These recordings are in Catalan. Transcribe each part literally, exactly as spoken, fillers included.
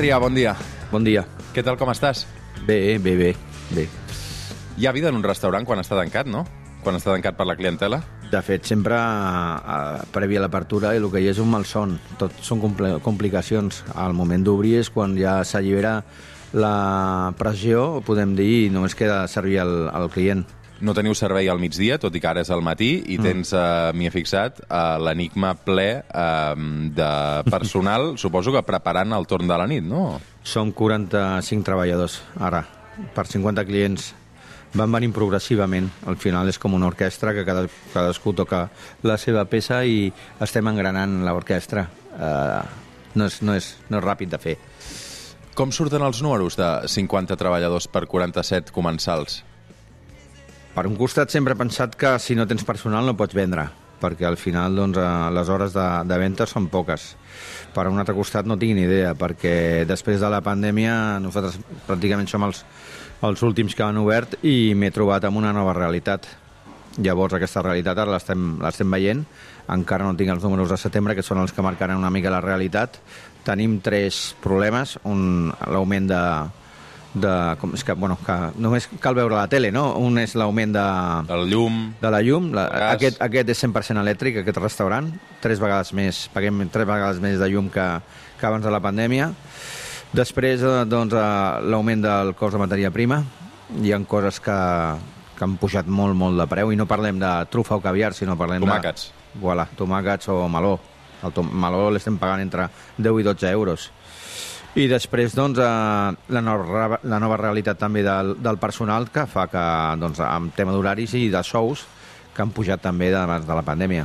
Adrià, bon dia. Bon dia. Què tal, com estàs? Bé, bé, bé, bé. Hi ha vida en un restaurant quan està tancat, no? Quan està tancat per la clientela? De fet, sempre eh, prèvia a l'apertura el que hi ha és un malson. Tot són compl complicacions. Al moment d'obrir és quan ja s'allibera la pressió, podem dir, i només queda servir al, al client. No teniu servei al migdia, tot i que ara és al matí, i tens, eh, m'hi he fixat, eh, l'enigma ple eh, de personal, suposo que preparant el torn de la nit, no? Som quaranta-cinc treballadors, ara, per cinquanta clients. Van venint progressivament. Al final és com una orquestra que cada, cadascú toca la seva peça i estem engranant l'orquestra. Eh, no, és, no, és, no és ràpid de fer. Com surten els números de cinquanta treballadors per quaranta-set comensals? Per un costat sempre he pensat que si no tens personal no pots vendre, perquè al final doncs, les hores de, de venda són poques. Per un altre costat no tinc ni idea, perquè després de la pandèmia nosaltres pràcticament som els, els últims que han obert i m'he trobat amb una nova realitat. Llavors aquesta realitat ara l'estem veient, encara no tinc els números de setembre, que són els que marcaran una mica la realitat. Tenim tres problemes, un l'augment de... de com és que, bueno, que només cal veure la tele, no? Un és l'augment de... El llum... De la llum. La, gas. aquest, aquest és cent per cent elèctric, aquest restaurant. Tres vegades més, paguem tres vegades més de llum que, que abans de la pandèmia. Després, doncs, l'augment del cost de matèria prima. Hi ha coses que, que han pujat molt, molt de preu, i no parlem de trufa o caviar, sinó parlem Tomàquets. de... Voilà, tomàquets o meló. El tom meló l'estem pagant entre deu i dotze euros. I després, doncs, eh, la, nova, la nova realitat també del, del personal, que fa que, doncs, amb tema d'horaris i de sous, que han pujat també abans de la pandèmia.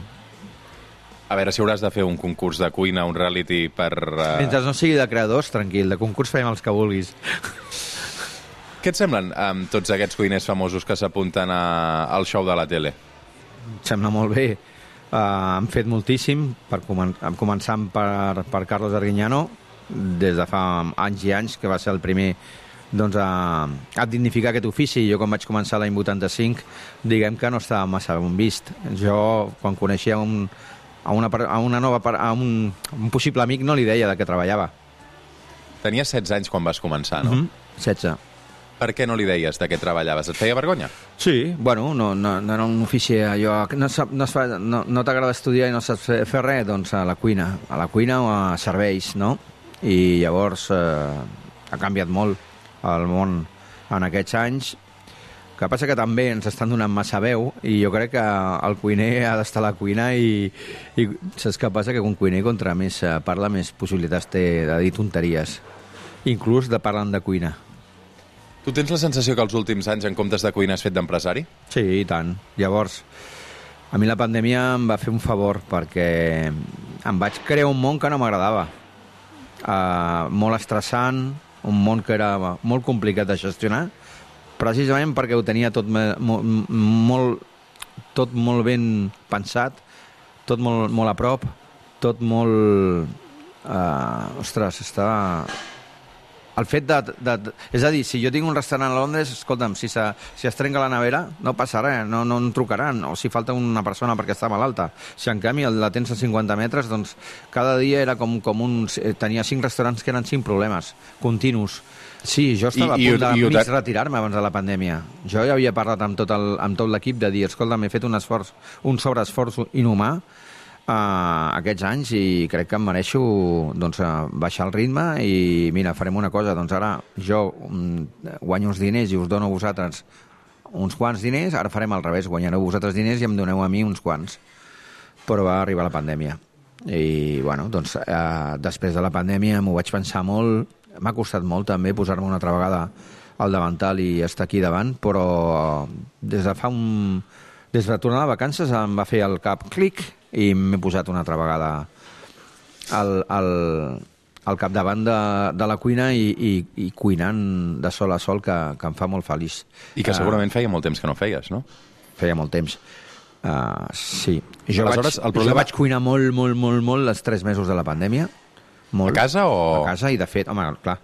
A veure si hauràs de fer un concurs de cuina, un reality per... Uh... Mentre no sigui de creadors, tranquil, de concurs fem els que vulguis. Què et semblen um, tots aquests cuiners famosos que s'apunten a, al show de la tele? Em sembla molt bé. Uh, han fet moltíssim, per comen començant per, per Carlos Arguiñano, des de fa anys i anys, que va ser el primer doncs, a, a dignificar aquest ofici. Jo, quan vaig començar l'any vuitanta-cinc, diguem que no estava massa ben vist. Jo, quan coneixia un, a, una, a una nova a un, un possible amic, no li deia de què treballava. Tenies setze anys quan vas començar, no? Mm-hmm. setze. Per què no li deies de què treballaves? Et feia vergonya? Sí, bueno, no, no, no era un ofici allò... No, no, no, no t'agrada estudiar i no saps fer, fer res? Doncs a la cuina. A la cuina o a serveis, no? I llavors eh, ha canviat molt el món en aquests anys. El que passa que també ens estan donant massa veu, i jo crec que el cuiner ha d'estar a la cuina, i, i saps què passa? Que un cuiner, contra més parla, més possibilitats té de dir tonteries, inclús de parlant de cuina. Tu tens la sensació que els últims anys, en comptes de cuina, has fet d'empresari? Sí, i tant. Llavors, a mi la pandèmia em va fer un favor, perquè em vaig crear un món que no m'agradava. Uh, molt estressant, un món que era molt complicat de gestionar, precisament perquè ho tenia tot, mo molt, tot molt ben pensat, tot molt, molt a prop, tot molt... Uh, ostres, està... El fet de, de, de... És a dir, si jo tinc un restaurant a Londres, escolta'm, si, se, si es trenca la nevera, no passa res, no, no em trucaran, o si falta una persona perquè està malalta. Si en canvi la tens a cinquanta metres, doncs cada dia era com, com un... Tenia cinc restaurants que eren cinc problemes continus. Sí, jo estava I, a punt de i, mig retirar-me abans de la pandèmia. Jo ja havia parlat amb tot l'equip de dir, escolta, m'he fet un esforç, un sobreesforç inhumà Uh, aquests anys, i crec que em mereixo doncs, uh, baixar el ritme, i mira, farem una cosa, doncs ara jo um, guanyo uns diners i us dono a vosaltres uns quants diners, ara farem al revés, guanyareu vosaltres diners i em doneu a mi uns quants. Però va arribar la pandèmia i bueno, doncs uh, després de la pandèmia m'ho vaig pensar molt, m'ha costat molt també posar-me una altra vegada al davantal i estar aquí davant, però uh, des de fa un... des de tornar de vacances em va fer el cap clic i m'he posat una altra vegada al, al, al capdavant de, de la cuina i, i, i cuinant de sol a sol, que, que em fa molt feliç. I que segurament feia molt temps que no feies, no? Feia molt temps. Uh, sí. Jo, Aleshores, vaig, el problema... jo vaig cuinar molt, molt, molt, molt els tres mesos de la pandèmia. Molt. A casa o...? A casa, i de fet, home, clar,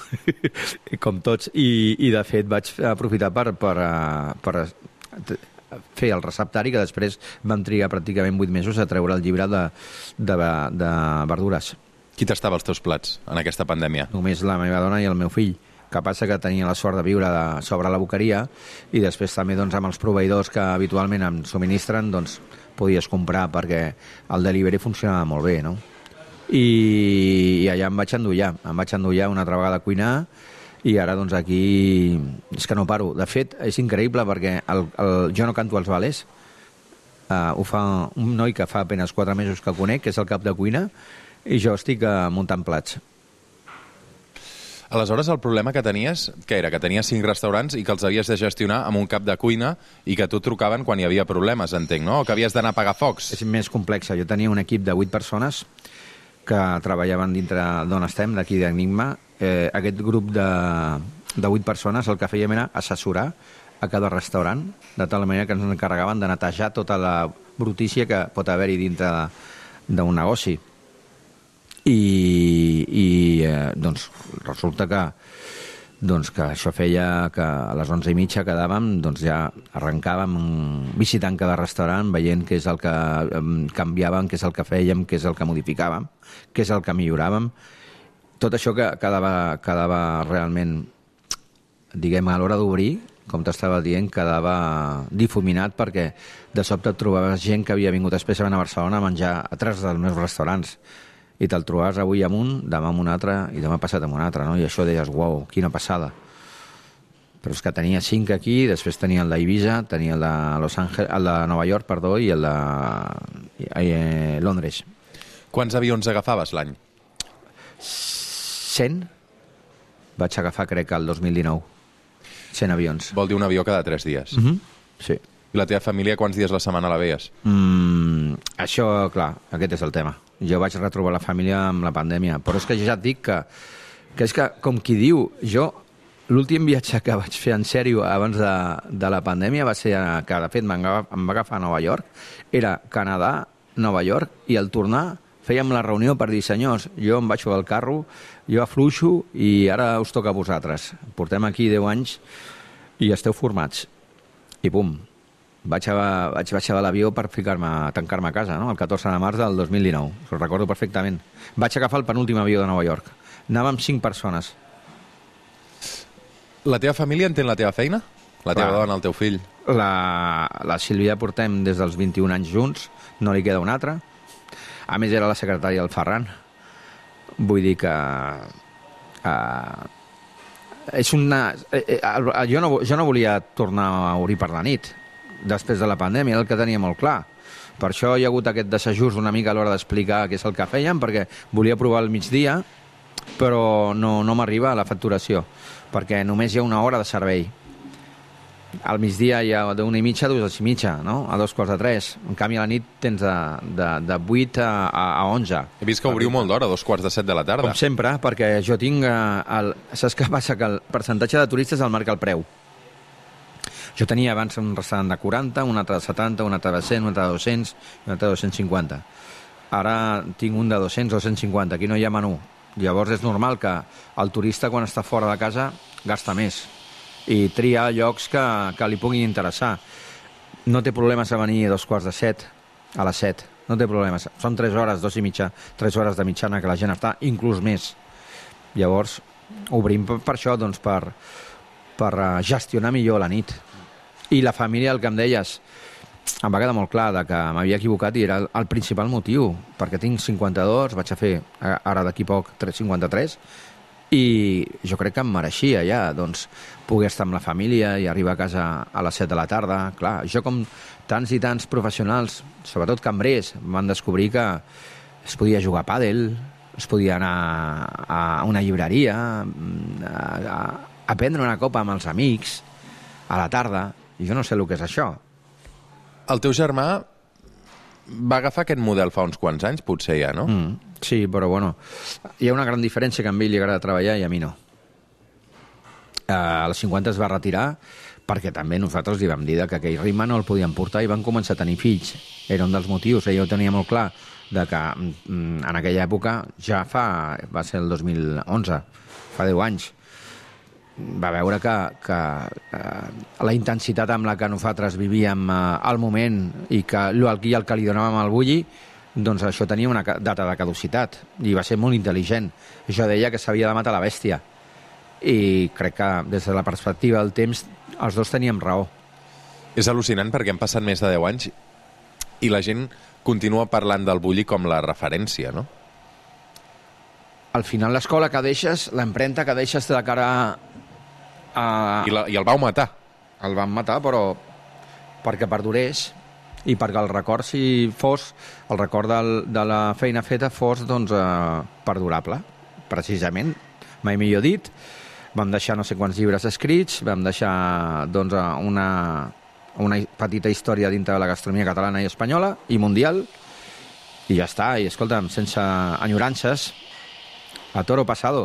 com tots, i, i de fet vaig aprofitar per... per, per, per fer el receptari, que després vam trigar pràcticament vuit mesos a treure el llibre de, de, de verdures. Qui tastava els teus plats en aquesta pandèmia? Només la meva dona i el meu fill, que passa que tenia la sort de viure de, sobre la boqueria i després també doncs, amb els proveïdors que habitualment em subministren doncs, podies comprar perquè el delivery funcionava molt bé, no? I, i allà em vaig endollar, em vaig endollar una altra vegada a cuinar i ara doncs aquí és que no paro. De fet, és increïble perquè el, el, jo no canto als balers, uh, ho fa un noi que fa apenas quatre mesos que conec, que és el cap de cuina, i jo estic uh, muntant plats. Aleshores, el problema que tenies, què era? Que tenies cinc restaurants i que els havies de gestionar amb un cap de cuina i que tu trucaven quan hi havia problemes, entenc, no? O que havies d'anar a apagar focs. És més complexa. Jo tenia un equip de vuit persones que treballaven dintre d'on estem, d'aquí d'Enigma. Eh, aquest grup de, de vuit persones el que fèiem era assessorar a cada restaurant, de tal manera que ens encarregaven de netejar tota la brutícia que pot haver-hi dintre d'un negoci. I, i eh, doncs resulta que, doncs, que això feia que a les onze i mitja quedàvem, doncs ja arrencàvem visitant cada restaurant, veient què és el que canviàvem, què és el que fèiem, què és el que modificàvem, què és el que milloràvem. Tot això que quedava, quedava realment, diguem, a l'hora d'obrir, com t'estava dient, quedava difuminat perquè de sobte et trobaves gent que havia vingut expressament a Barcelona a menjar a tres dels meus restaurants i te'l trobaves avui amb un, demà amb un altre i demà passat amb un altre, no? I això deies, uau, quina passada. Però és que tenia cinc aquí, després tenia el d'Eivissa, tenia el de Los Angeles, el de Nova York, perdó, i el de eh, Londres. Quants avions agafaves l'any? cent vaig agafar, crec, el dos mil dinou. cent avions. Vol dir un avió cada tres dies. Mm-hmm. Sí. I la teva família quants dies la setmana la veies? Mm, això, clar, aquest és el tema. Jo vaig retrobar la família amb la pandèmia, però és que jo ja et dic que, que és que, com qui diu, jo l'últim viatge que vaig fer en sèrio abans de, de la pandèmia va ser que, de fet, em va agafar a Nova York, era Canadà, Nova York, i al tornar fèiem la reunió per dir, senyors, jo em baixo del carro, jo afluixo i ara us toca a vosaltres. Portem aquí deu anys i esteu formats. I pum, vaig, a, vaig baixar de l'avió per ficar-me a tancar-me a casa, no? El catorze de març del dos mil dinou. Ho recordo perfectament. Vaig agafar el penúltim avió de Nova York. Anàvem cinc persones. La teva família entén la teva feina? La teva dona, el teu fill? La, la Sílvia portem des dels vint-i-un anys junts, no li queda un altre. A més, era la secretària del Ferran. Vull dir que... Uh, és una... Eh, eh, jo, no, jo no volia tornar a obrir per la nit, després de la pandèmia, era el que tenia molt clar. Per això hi ha hagut aquest desajust una mica a l'hora d'explicar què és el que fèiem, perquè volia provar al migdia, però no, no m'arriba a la facturació, perquè només hi ha una hora de servei. Al migdia hi ha d'una i mitja a dues i mitja, no? A dos quarts de tres. En canvi, a la nit tens de, de, de vuit a, a onze. He vist que obriu molt d'hora, a dos quarts de set de la tarda. Com sempre, perquè jo tinc... El, saps què passa? Que el percentatge de turistes el marca el preu. Jo tenia abans un restaurant de quaranta, un altre de setanta, un altre de cent, un altre de dos-cents, un altre de dos-cents cinquanta. Ara tinc un de dos-cents, dos-cents cinquanta. Aquí no hi ha menú. Llavors és normal que el turista, quan està fora de casa, gasta més i tria llocs que, que li puguin interessar. No té problemes a venir a dos quarts de set, a les set. No té problemes. Són tres hores, dos i mitja, tres hores de mitjana que la gent està, inclús més. Llavors, obrim per, per això, doncs, per, per gestionar millor la nit. I la família, el que em deies, em va quedar molt clar de que m'havia equivocat i era el, el principal motiu, perquè tinc cinquanta-dos, vaig a fer ara d'aquí poc cinquanta-tres, i jo crec que em mereixia ja doncs, poder estar amb la família i arribar a casa a les set de la tarda. Clar, jo com tants i tants professionals, sobretot cambrers, van descobrir que es podia jugar a pàdel, es podia anar a una llibreria, a, a, a prendre una copa amb els amics a la tarda, i jo no sé el que és això. El teu germà va agafar aquest model fa uns quants anys, potser ja, no? Mm, sí, però bueno, hi ha una gran diferència que a ell li agrada treballar i a mi no. Uh, a les cinquanta es va retirar perquè també nosaltres li vam dir que aquell ritme no el podíem portar i van començar a tenir fills. Era un dels motius, ell ho tenia molt clar, de que mm, en aquella època, ja fa, va ser el dos mil onze, fa deu anys, va veure que, que eh, la intensitat amb la que nosaltres vivíem eh, al moment i que el, el que li donàvem al bulli doncs això tenia una data de caducitat i va ser molt intel·ligent. Això deia que s'havia de matar la bèstia. I crec que des de la perspectiva del temps els dos teníem raó. És al·lucinant perquè han passat més de deu anys i la gent continua parlant del bulli com la referència, no? Al final l'escola que deixes, l'empremta que deixes de cara a... I, la, I el vau matar. El van matar, però perquè perdurés i perquè el record, si fos, el record del, de la feina feta fos, doncs, eh, perdurable. Precisament, mai millor dit, vam deixar no sé quants llibres escrits, vam deixar, doncs, una, una petita història dintre de la gastronomia catalana i espanyola i mundial, i ja està. I, escolta'm, sense enyorances, a toro pasado.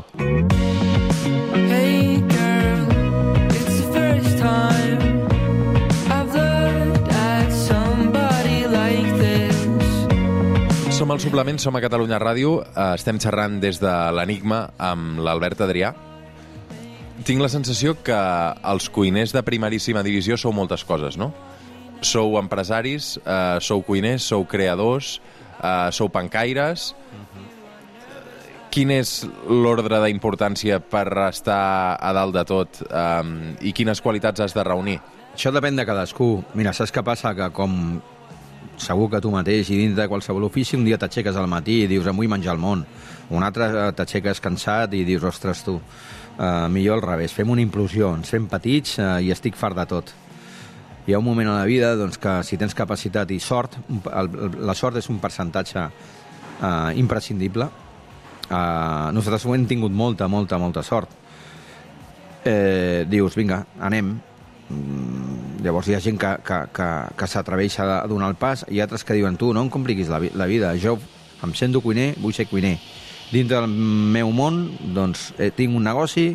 Hey girl, it's the first time I've looked at somebody like this. Som al Suplement, som a Catalunya Ràdio, estem xerrant des de l'Enigma amb l'Albert Adrià. Tinc la sensació que els cuiners de primeríssima divisió sou moltes coses, no? Sou empresaris, eh, sou cuiners, sou creadors, eh, sou pancaires... Quin és l'ordre d'importància per estar a dalt de tot um, i quines qualitats has de reunir? Això depèn de cadascú. Mira, saps què passa? Que com segur que tu mateix i dins de qualsevol ofici un dia t'aixeques al matí i dius em vull menjar el món. Un altre t'aixeques cansat i dius ostres tu, uh, millor al revés. Fem una implosió, ens fem petits uh, i estic fart de tot. Hi ha un moment a la vida doncs, que si tens capacitat i sort, el, la sort és un percentatge uh, imprescindible. Uh, nosaltres ho hem tingut molta, molta, molta sort. Eh, dius, vinga, anem. Mm, llavors hi ha gent que, que, que, que s'atreveix a donar el pas i altres que diuen, tu, no em compliquis la, la vida. Jo em sento cuiner, vull ser cuiner. Dintre del meu món, doncs, eh, tinc un negoci.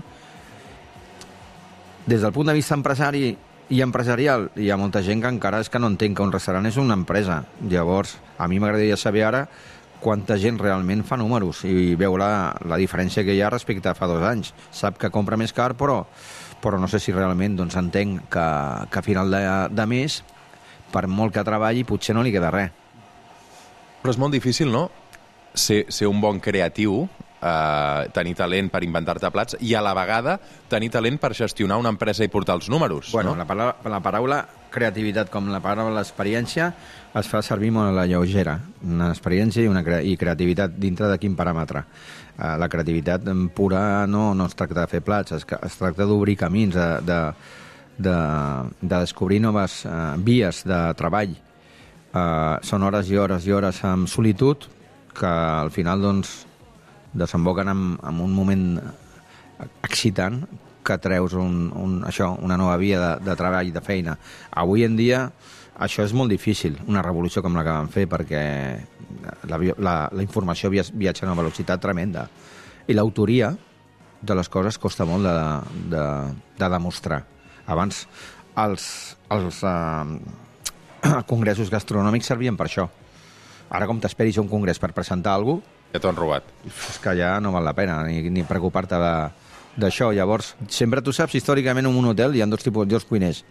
Des del punt de vista empresari i empresarial, hi ha molta gent que encara és que no entén que un restaurant és una empresa. Llavors, a mi m'agradaria saber ara quanta gent realment fa números i veure la, la diferència que hi ha respecte a fa dos anys. Sap que compra més car, però, però no sé si realment doncs, entenc que, que a final de, de mes, per molt que treballi, potser no li queda res. Però és molt difícil, no?, ser, ser un bon creatiu, eh, tenir talent per inventar-te plats i a la vegada tenir talent per gestionar una empresa i portar els números. Bueno, no? la, paraula, la paraula creativitat com la paraula experiència es fa servir molt a la lleugera. Una experiència i, una cre i creativitat dintre de quin paràmetre. Uh, la creativitat pura no, no es tracta de fer plats, es, es tracta d'obrir camins, de, de, de, de descobrir noves uh, vies de treball. Uh, són hores i hores i hores amb solitud que al final doncs, desemboquen en, en un moment excitant que treus un, un, això, una nova via de, de treball, de feina. Avui en dia això és molt difícil, una revolució com la que vam fer, perquè la, la, la informació viatja a una velocitat tremenda. I l'autoria de les coses costa molt de, de, de demostrar. Abans els, els eh, congressos gastronòmics servien per això. Ara, com t'esperis a un congrés per presentar alguna cosa, ja t'ho han robat. És que ja no val la pena ni, ni preocupar-te d'això. Llavors, sempre tu saps, històricament en un hotel hi ha dos tipus, dos cuiners.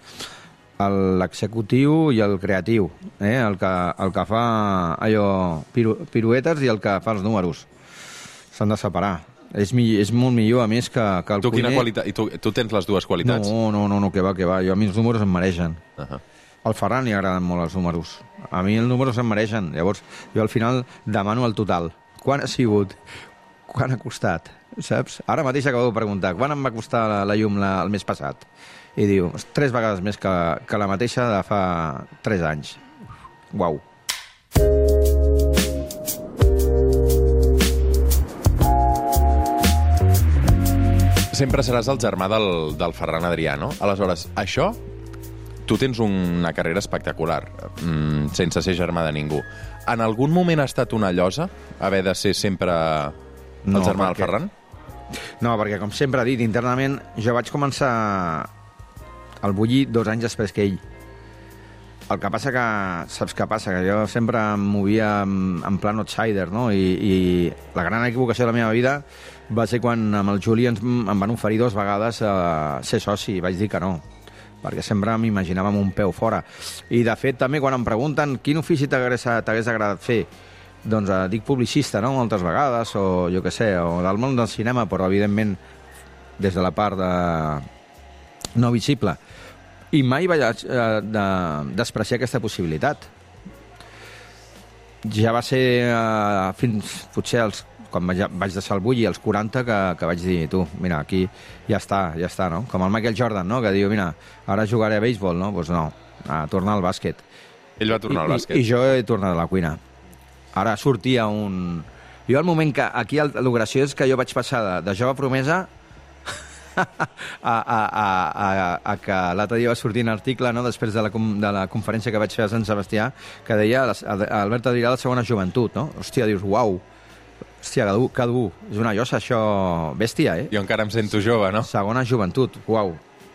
L'executiu i el creatiu. Eh? El, que, el que fa allò piru, piruetes i el que fa els números. S'han de separar. És, mi, és molt millor, a més, que, que el tu, cuiner... Quina qualitat? I tu, tu tens les dues qualitats? No, no, no, no, que va, que va. Jo, a mi els números em mereixen. Uh -huh. Al Ferran li agraden molt els números. A mi els números em mereixen. Llavors, jo al final demano el total. Quan ha sigut? Quan ha costat? Saps? Ara mateix acabo de preguntar quan em va costar la, la llum la, el mes passat? I diu, tres vegades més que, que la mateixa de fa tres anys. Uau. Sempre seràs el germà del, del Ferran Adrià, no? Aleshores, això... Tu tens una carrera espectacular, mmm, sense ser germà de ningú. En algun moment ha estat una llosa haver de ser sempre el no, germà perquè... del Ferran? No, perquè, com sempre he dit, internament, jo vaig començar el bullir dos anys després que ell. El que passa que, saps què passa? Que jo sempre em movia en, en plan outsider, no? I, I la gran equivocació de la meva vida va ser quan amb el Juli ens, em van oferir dues vegades a ser soci i vaig dir que no, perquè sempre m'imaginava amb un peu fora. I, de fet, també quan em pregunten quin ofici t'hagués agradat fer, doncs eh, dic publicista, no?, moltes vegades, o jo què sé, o del món del cinema, però evidentment des de la part de... no visible. I mai vaig eh, de, despreciar aquesta possibilitat. Ja va ser eh, fins potser els, quan vaig, vaig deixar el bulli als quaranta que, que vaig dir, tu, mira, aquí ja està, ja està, no? Com el Michael Jordan, no?, que diu, mira, ara jugaré a béisbol, no? Doncs pues no, a tornar al bàsquet. Ell va tornar I, al bàsquet. I, I jo he tornat a la cuina. Ara sortia un... Jo al moment que... Aquí el, el gràcies és que jo vaig passar de, de jove promesa a, a, a, a, a que l'altre dia va sortir un article, no?, després de la, de la conferència que vaig fer a Sant Sebastià, que deia Albert Adrià, la segona joventut, no? Hòstia, dius, uau, hòstia, que dur, que dur. És una llosa, això, bèstia, eh? Jo encara em sento jove, no? Segona joventut, uau.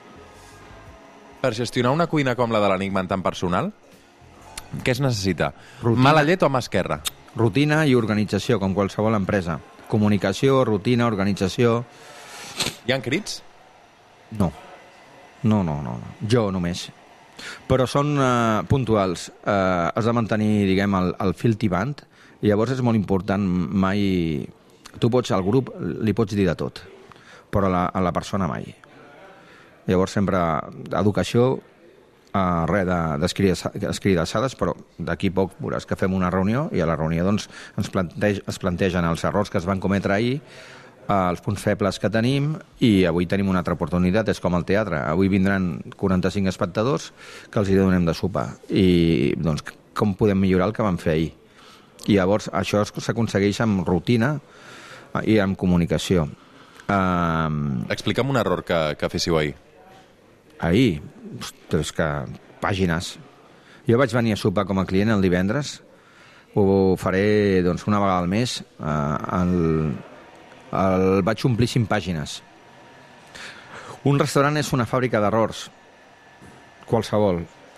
Per gestionar una cuina com la de l'Enigma tan personal, què es necessita? Rutina. Mala llet o mà esquerra? Rutina i organització, com qualsevol empresa. Comunicació, rutina, organització... Hi ha crits? No. No, no, no. Jo només. Però són uh, puntuals. Uh, has de mantenir, diguem, el, el fil tibant, i llavors és molt important mai... Tu pots, al grup, li pots dir de tot, però a la, a la persona mai. Llavors sempre educació, uh, res d'escridassades, però d'aquí poc veuràs que fem una reunió i a la reunió doncs, ens plantege, es plantegen els errors que es van cometre ahir, uh, els punts febles que tenim, i avui tenim una altra oportunitat, és com el teatre. Avui vindran quaranta-cinc espectadors que els hi donem de sopar. I doncs com podem millorar el que vam fer ahir? I llavors això s'aconsegueix amb rutina i amb comunicació. Uh, Explica'm un error que, que féssiu ahir. Ahir, ostres, que pàgines. Jo vaig venir a sopar com a client el divendres, ho faré doncs, una vegada al mes, uh, el, el vaig omplir cinc pàgines. Un restaurant és una fàbrica d'errors, qualsevol.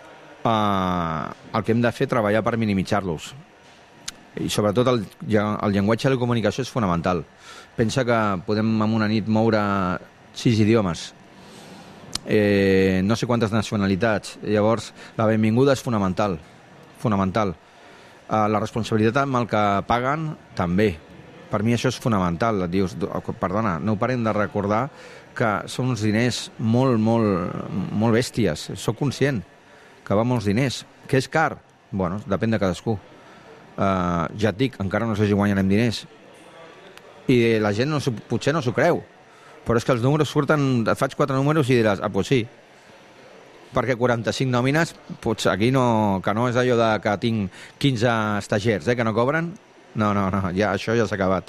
Uh, el que hem de fer és treballar per minimitzar-los. I sobretot el, el llenguatge de la comunicació és fonamental. Pensa que podem en una nit moure sis idiomes, eh, no sé quantes nacionalitats. Llavors la benvinguda és fonamental, fonamental. Eh, la responsabilitat amb el que paguen també. Per mi això és fonamental. Et dius, perdona, no ho parem de recordar que són uns diners molt, molt, molt bèsties. Soc conscient que va molts diners. Que és car? Bueno, depèn de cadascú. Uh, ja et dic, encara no sé si guanyarem diners, i la gent no, potser no s'ho creu, però és que els números surten, et faig quatre números i diràs, ah, doncs sí, perquè quaranta-cinc nòmines, potser aquí no, que no és allò de que tinc quinze estagers, eh, que no cobren, no, no, no, ja, això ja s'ha acabat.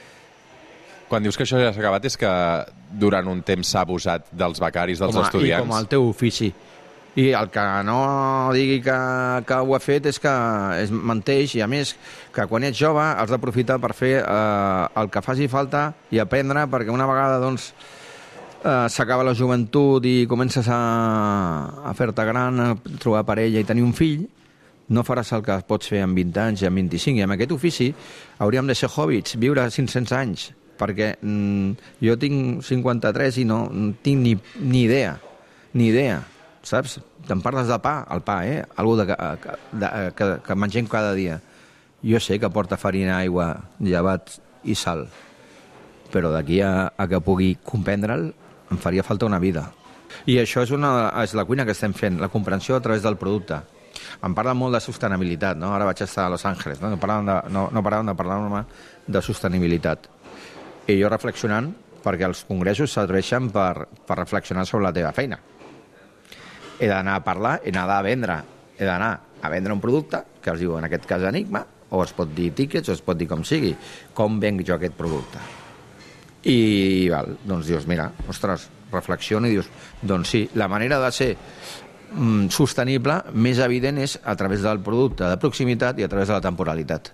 Quan dius que això ja s'ha acabat és que durant un temps s'ha abusat dels becaris, dels com a, estudiants. I com el teu ofici. I el que no digui que, que ho ha fet és que es menteix, i a més que quan ets jove has d'aprofitar per fer eh, el que faci falta i aprendre, perquè una vegada doncs eh, s'acaba la joventut i comences a, a fer-te gran, a trobar parella i tenir un fill, no faràs el que pots fer en vint anys i en vint-i-cinc, i amb aquest ofici hauríem de ser hobbits, viure cinc-cents anys, perquè mm, jo tinc cinquanta-tres i no, no tinc ni, ni idea, ni idea. Saps? Te'n parles del pa, el pa, eh? Algú de, de, de, que, que mengem cada dia. Jo sé que porta farina, aigua, llevat i sal, però d'aquí a, a que pugui comprendre'l em faria falta una vida. I això és, una, és la cuina que estem fent, la comprensió a través del producte. Em parlen molt de sostenibilitat, no? Ara vaig estar a Los Angeles, no, no paraven de, no, no paraven de parlar de sostenibilitat. I jo reflexionant, perquè els congressos serveixen per, per reflexionar sobre la teva feina. He d'anar a parlar, he d'anar a vendre, he d'anar a vendre un producte, que es diu en aquest cas Enigma, o es pot dir tickets, o es pot dir com sigui, com venc jo aquest producte. I val, doncs dius, mira, ostres, reflexiona i dius, doncs sí, la manera de ser mm, sostenible més evident és a través del producte de proximitat i a través de la temporalitat.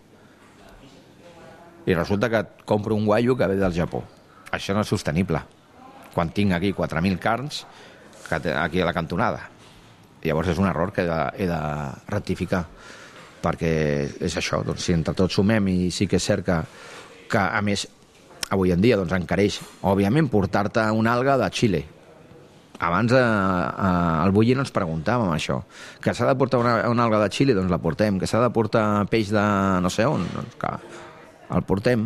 I resulta que et compro un guaio que ve del Japó. Això no és sostenible. Quan tinc aquí quatre mil carns aquí a la cantonada. Llavors és un error que he de, he de rectificar, perquè és això, doncs, si entre tots sumem, i sí que és cert que, que a més avui en dia doncs, encareix, òbviament, portar-te una alga de Xile, Abans eh, eh, al Bulli no ens preguntàvem això. Que s'ha de portar una, una alga de Xile, doncs la portem. Que s'ha de portar peix de no sé on, doncs que el portem.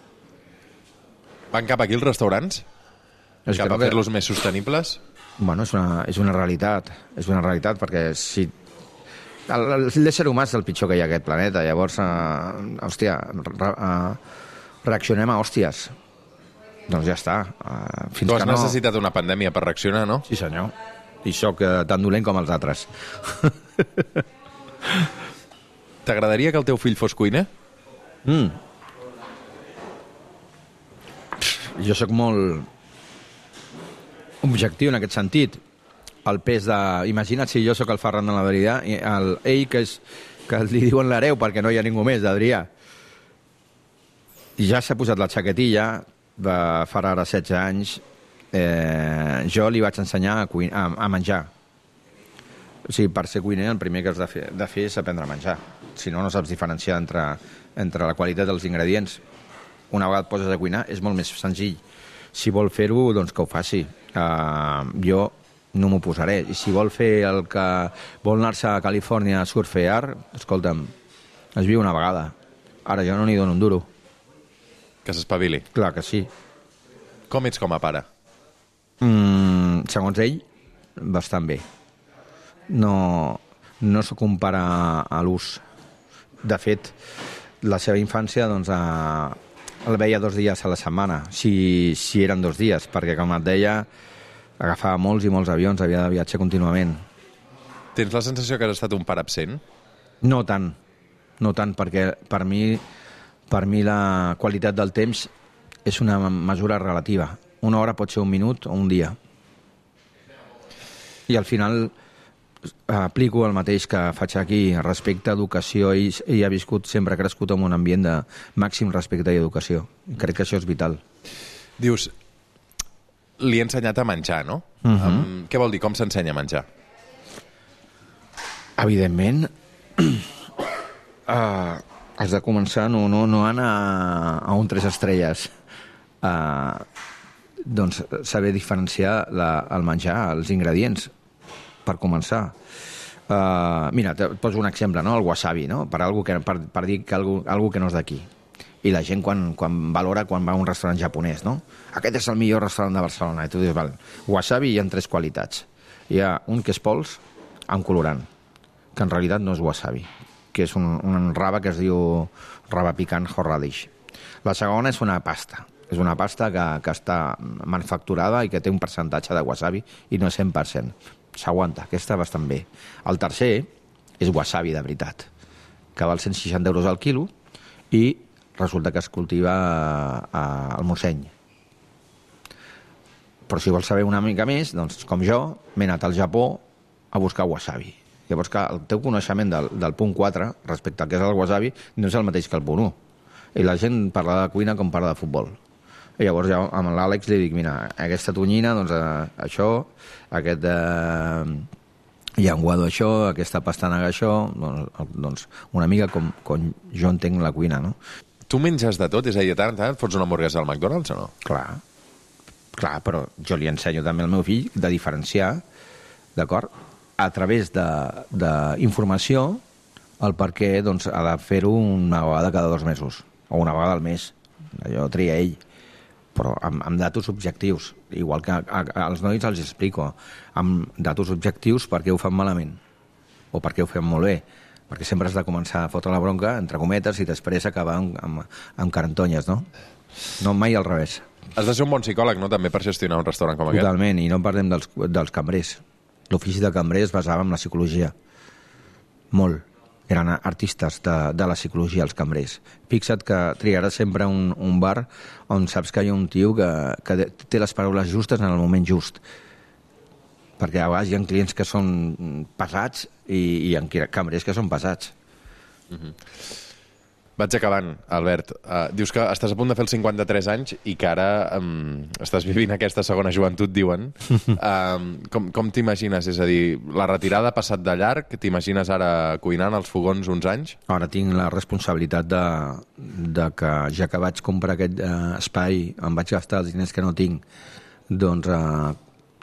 Van cap aquí els restaurants? És Cap que a no que- fer-los més sostenibles? Bueno, és una, és una realitat. És una realitat, perquè si... El, el, l'ésser humà és el pitjor que hi ha a aquest planeta. Llavors, eh, hòstia, re, eh, reaccionem a hòsties. Doncs ja està. Uh, fins Tu has que no... necessitat una pandèmia per reaccionar, no? Sí, senyor. I sóc uh, tan dolent com els altres. T'agradaria que el teu fill fos cuiner? Mm. Jo sóc molt objectiu en aquest sentit. El pes de... Imagina't si jo sóc el Ferran de la veritat i el, ell, que, és, que li diuen l'hereu perquè no hi ha ningú més, d'Adrià. I ja s'ha posat la xaquetilla, va farà ara setze anys, eh, jo li vaig ensenyar a, cuin a, a menjar. O sigui, per ser cuiner el primer que has de fer, de fer és aprendre a menjar. Si no, no saps diferenciar entre, entre la qualitat dels ingredients. Una vegada et poses a cuinar és molt més senzill. Si vol fer-ho, doncs que ho faci. Uh, jo no m'ho posaré. I si vol fer el que vol anar-se a Califòrnia a surfear, escolta'm, es viu una vegada. Ara jo no n'hi dono un duro. Que s'espavili. Clar que sí. Com ets com a pare? Mm, segons ell, bastant bé. No, no s'ho compara a l'ús. De fet, la seva infància doncs, a, el veia dos dies a la setmana, si, si eren dos dies, perquè, com et deia, agafava molts i molts avions, havia de viatjar contínuament. Tens la sensació que has estat un pare absent? No tant, no tant, perquè per mi, per mi la qualitat del temps és una mesura relativa. Una hora pot ser un minut o un dia. I al final aplico el mateix que faig aquí respecte a educació. Ell, ell ha viscut, sempre ha crescut en un ambient de màxim respecte i educació. Crec que això és vital. Dius, li he ensenyat a menjar, no? Uh -huh. um, què vol dir? Com s'ensenya a menjar? Evidentment, uh, has de començar no, no, no anar a un tres estrelles. Uh, doncs saber diferenciar la, el menjar, els ingredients, per començar. Uh, mira, te poso un exemple, no? El wasabi, no? Per, algú que, per, per dir que algú, algú que no és d'aquí. I la gent quan, quan valora quan va a un restaurant japonès, no? Aquest és el millor restaurant de Barcelona. I tu dius, val, wasabi hi ha tres qualitats. Hi ha un que és pols amb colorant, que en realitat no és wasabi, que és un, un raba que es diu raba picant horradish. La segona és una pasta. És una pasta que, que està manufacturada i que té un percentatge de wasabi i no és cent per cent. S'aguanta, aquesta bastant bé. El tercer és wasabi de veritat, que val cent seixanta euros al quilo i resulta que es cultiva a, a, al Montseny. Però si vols saber una mica més, doncs, com jo, m'he anat al Japó a buscar wasabi. Llavors, que el teu coneixement del, del punt quatre respecte al que és el wasabi no és el mateix que el punt u. I la gent parla de cuina com parla de futbol. I llavors jo amb l'Àlex li dic, mira, aquesta tonyina, doncs eh, això, aquest eh, llenguado això, aquesta pastanaga això, doncs, doncs una mica com, com jo entenc la cuina, no? Tu menges de tot? És a dir, de tant en tant et fots una hamburguesa al McDonald's o no? Clar, clar, però jo li ensenyo també al meu fill de diferenciar, d'acord, a través d'informació el per què doncs, ha de fer-ho una vegada cada dos mesos o una vegada al mes. Allò tria ell, però amb, amb datos objectius, igual que a, a, als nois els explico, amb datos objectius per què ho fan malament o per què ho fem molt bé, perquè sempre has de començar a fotre la bronca, entre cometes, i després acabar amb, amb, amb carantonyes, no? No mai al revés. Has de ser un bon psicòleg, no?, també per gestionar un restaurant com aquest. Totalment, i no parlem dels, dels cambrers. L'ofici de cambrer es basava en la psicologia. Molt. Eren artistes de, de la psicologia, els cambrers. Fixa't que triaràs sempre un, un bar on saps que hi ha un tio que, que té les paraules justes en el moment just. Perquè a vegades hi ha clients que són pesats i, i hi ha cambrers que són pesats. Mm-hmm. Vaig acabant, Albert. Uh, dius que estàs a punt de fer els cinquanta-tres anys i que ara um, estàs vivint aquesta segona joventut, diuen. Um, com com t'imagines? És a dir, la retirada ha passat de llarg? T'imagines ara cuinant als fogons uns anys? Ara tinc la responsabilitat de, de que, ja que vaig comprar aquest eh, espai, em vaig gastar els diners que no tinc, doncs eh,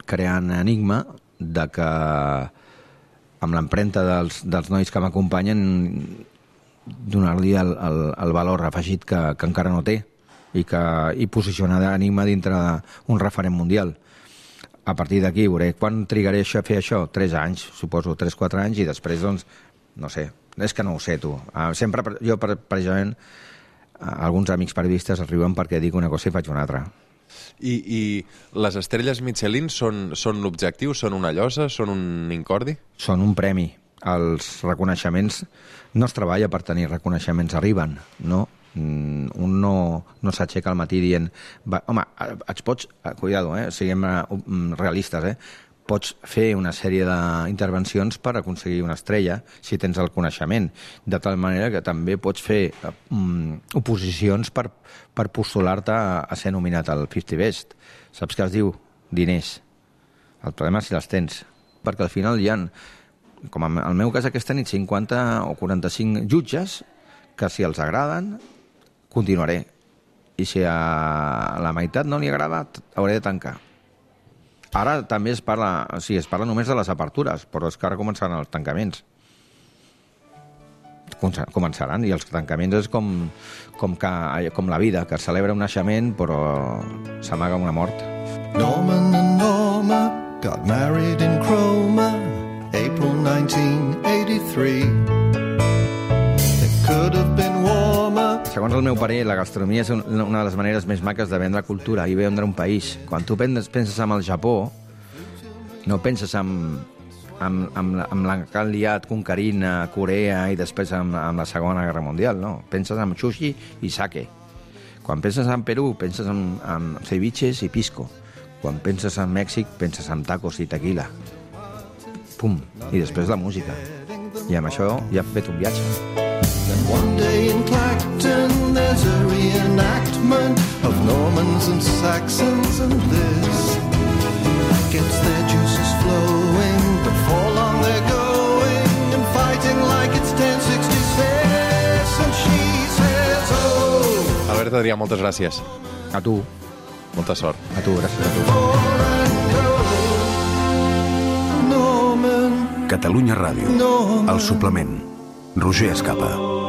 creant enigma de que amb l'empremta dels, dels nois que m'acompanyen donar-li el, el, el valor afegit que, que encara no té i, que, i posicionar enigma dintre d'un referent mundial. A partir d'aquí veuré quan trigaré a fer això? Tres anys, suposo, tres, quatre anys, i després, doncs, no sé, és que no ho sé, tu. Sempre, jo, precisament, alguns amics periodistes arriben perquè dic una cosa i faig una altra. I, i les estrelles Michelin són, són l'objectiu? Són una llosa? Són un incordi? Són un premi. Els reconeixements no es treballa per tenir reconeixements, arriben, no? Un no, no s'aixeca al matí dient va, home, et pots, cuidado, eh, siguem realistes, eh? Pots fer una sèrie d'intervencions per aconseguir una estrella si tens el coneixement, de tal manera que també pots fer um, oposicions per, per postular-te a, a ser nominat al cinquanta Best. Saps què es diu? Diners. El problema és si les tens, perquè al final hi ha, com en el meu cas aquesta nit, cinquanta o quaranta-cinc jutges que si els agraden continuaré, i si a la meitat no li agrada hauré de tancar. Ara també es parla, o sigui, es parla només de les apertures, però és que ara començaran els tancaments. Començaran, i els tancaments és com, com, que, com la vida, que celebra un naixement però s'amaga una mort. Norman and Norma got married in Cromer, April nineteen eighty-three. It could have been warmer. Segons el meu pare, la gastronomia és una de les maneres més maques de vendre cultura i vendre un país. Quan tu penses en el Japó, no penses en, en, en, en la que han liat conquerint a Corea i després en, en la Segona Guerra Mundial, no? Penses en sushi i sake. Quan penses en Perú, penses en, en ceviches i pisco. Quan penses en Mèxic, penses en tacos i tequila. Pum! I després la música. I amb això ja he fet un viatge. Then one day in Clacton there's a reenactment of Normans and Saxons, and this gets their juices flowing. Before long they're going and fighting like it's ten sixty-six, and she says, oh. Albert Adrià, moltes gràcies. A tu. Molta sort. A tu, gràcies a tu. Norman. Catalunya Ràdio. Norman. El suplement. Roger Escapa.